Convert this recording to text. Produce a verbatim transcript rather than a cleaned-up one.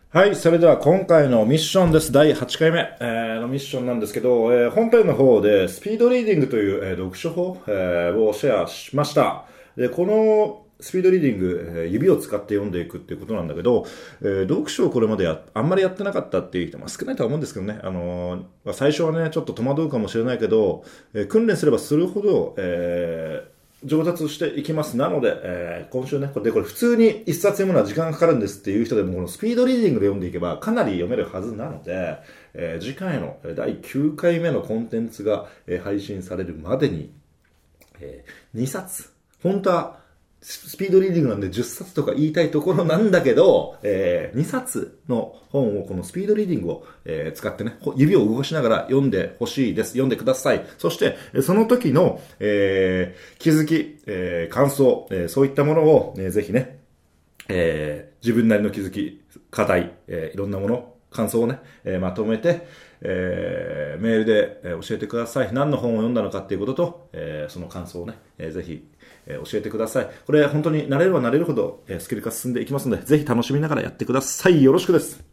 はい、それでは今回のミッションです。だいはちかいめ、えー、のミッションなんですけど、えー、本編の方でスピードリーディングという、えー、読書法、えー、をシェアしました。で、このスピードリーディング、えー、指を使って読んでいくっていうことなんだけど、えー、読書をこれまでやあんまりやってなかったっていう人も少ないとは思うんですけどね、あのー、最初はね、ちょっと戸惑うかもしれないけど、えー、訓練すればするほど、えー上達していきます。なので、えー、今週ね、これでこれ普通に一冊読むのは時間がかかるんですっていう人でも、このスピードリーディングで読んでいけばかなり読めるはずなので、えー、次回のだいきゅうかいめのコンテンツが、えー、配信されるまでに、えー、にさつ、本当はスピードリーディングなんでじゅっさつとか言いたいところなんだけど、えー、にさつの本をこのスピードリーディングを、えー、使ってね、指を動かしながら読んでほしいです。読んでください。そして、その時の、えー、気づき、えー、感想、えー、そういったものを、えー、ぜひね、えー、自分なりの気づき、課題、えー、いろんなもの、感想をね、えー、まとめて、えー、メールで、えー、教えてください。何の本を読んだのかっていうことと、えー、その感想をね、えー、ぜひ、えー、教えてください。これ本当に慣れれば慣れるほど、えー、スキル化進んでいきますので、ぜひ楽しみながらやってください。よろしくです。